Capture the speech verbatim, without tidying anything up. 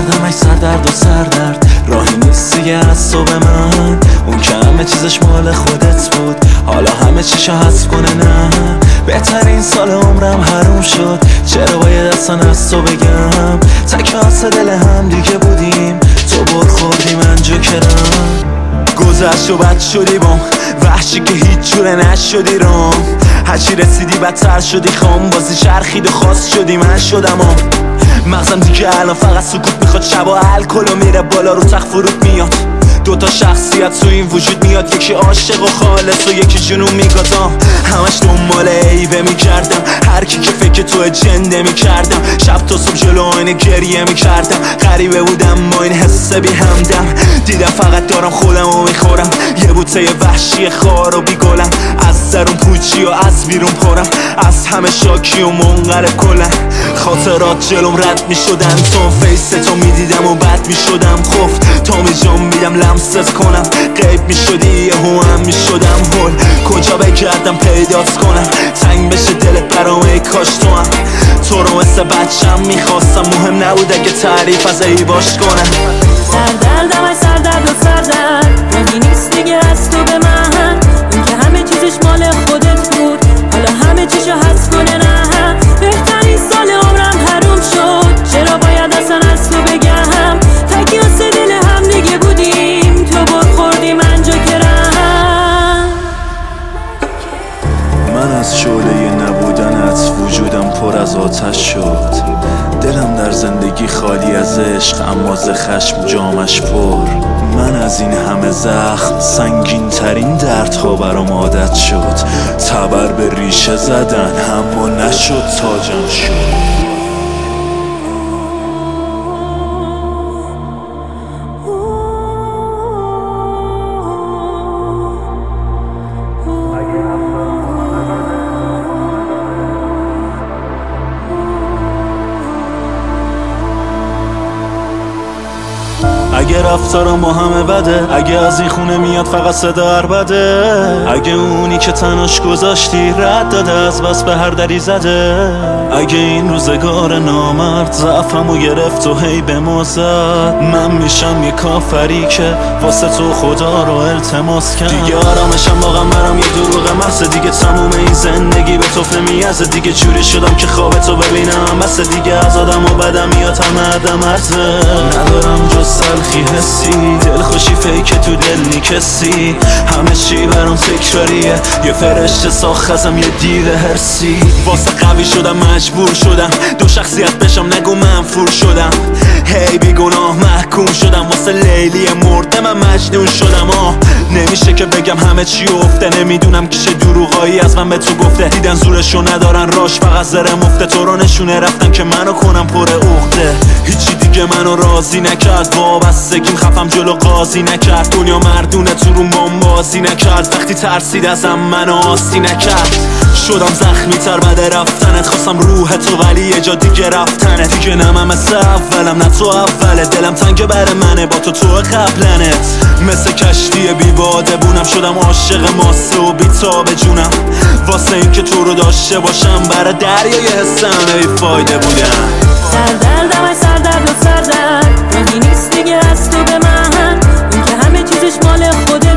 سردرد همش سردرد و سردرد راهی نیست دیگه از تو به من. اون که همه چیزش مال خودت بود حالا همه چیشو حذف کنه نه. بهترین سال عمرم حروم شد چرا باید اصلا از تو بگم. تک آسه دل هم دیگه بودیم تو بر خوردی من جوکرم. گذشت و بد شدی بام وحشی که هیچ جوره نشدی رام. هرچی رسیدی بدتر شدی خام بازی چرخید و خواست شدی من شدم آم. مغزم دیگه الان فقط سکوت میخواد شبا الکل و میره بالا رو تخت فرود میاد. دوتا شخصیت تو این وجود میاد یکی عاشق و خالص و یکی جنون میگادم. همش دنبال عیبه میکردم هر کی که فکر تو جنده میکردم. شب تا صبح جلو آینه گریه میکردم غریبه بودم با این حس بی همدم. دیدم فقط دارم خودم و میخورم یه بوته وحشی خار و بیگلم. از درون پوچی و از بیرون پرم از همه شاکی و منقلب کلم. خاطرات جلوم رد میشدن تو فیس تو میدیدم و بد میشدم خفت تا می جام میدم لمست کنم. غیب میشدی یه هم میشدم هل کجا بگردم پیدات کنم. تنگ بشه دلت برام ای کاش تو هم تو رو مثل بچم میخواستم. مهم نبود اگه تعریف از ای باش کنم. سردردم ای سردرد و سردرد راهی نیست دیگه از تو به من. اون که همه چیزش مال خودت بود حالا همه چیشو حذف کنه نه. بهترین سال عمرم حروم شد چرا باید اصلا از تو بگم. تکی واسه دل هم دیگه بودیم تو بر خوردی من جوکرم. من از شعله نبودنت وجودم پر از آتش شد. دلم در زندگی خالی از عشق اما ز خشم جامش پر. من از این همه زخم سنگین ترین دردها برام عادت شد. تبر به ریشه زدن اما نشد تاجم شد. اگه رفتارم با همه بده اگه از این خونه میاد فقط صدا عربده. اگه اونی که تناش گذاشتی رد داده از بس به هر دری زده. اگه این روزگار نامرد ضعفمو گرفت و هی به ما زد. من میشم یه کافری که واسه تو خدا رو التماس کرد. دیگه آرامشم واقعا برام یه دروغ محض. دیگه تموم این زندگی به توف نمیازه. دیگه جوری شدم که خواب تو ببینم بس. دیگه از آدم و بدم میاد همه عدم عرضه. ندارم جز سلخی حسی دل خوشی فیک تو دل نیکسی. همه چی برام تکراریه یه فرشته ساخت ازم یه دیو هرسی. واسه قوی شدم مجبور شدم دو شخصیت بشم نگو من فور شدم. هی بی گناه محکوم شدم واسه لیلی مرده من مجنون شدم. آه نمیشه که بگم همه چی افته. نمیدونم که چه دروغایی از من به تو گفته. دیدن زورشو ندارن راش فقط زره مفته. تو رو نشونه رفتن که منو کنم پر عقده. هیچی دیگه منو راضی نکرد وابستگیم خفم جلو قاضی نکرد. دنیا مردونه تو رو من بازی نکرد. وقتی ترسید ازم منو آسی نکرد. شدم زخمی تر بعد رفتنت. خواستم روح تو ولی یه جا دیگه رفتنت. دیگه نه من مثل اولم نه تو اوله. دلم تنگ بر منه با تو تو قبلنت. مثل کشتی بی باده بونم شدم عاشق ماسه و بیتاب جونم. واسه این که تو رو داشته باشم برای دریای حسم ای فایده بودم. سردردم ای سردرد و سردرد راهی نیست دیگه از تو به من. اون که همه چیزش مال خودت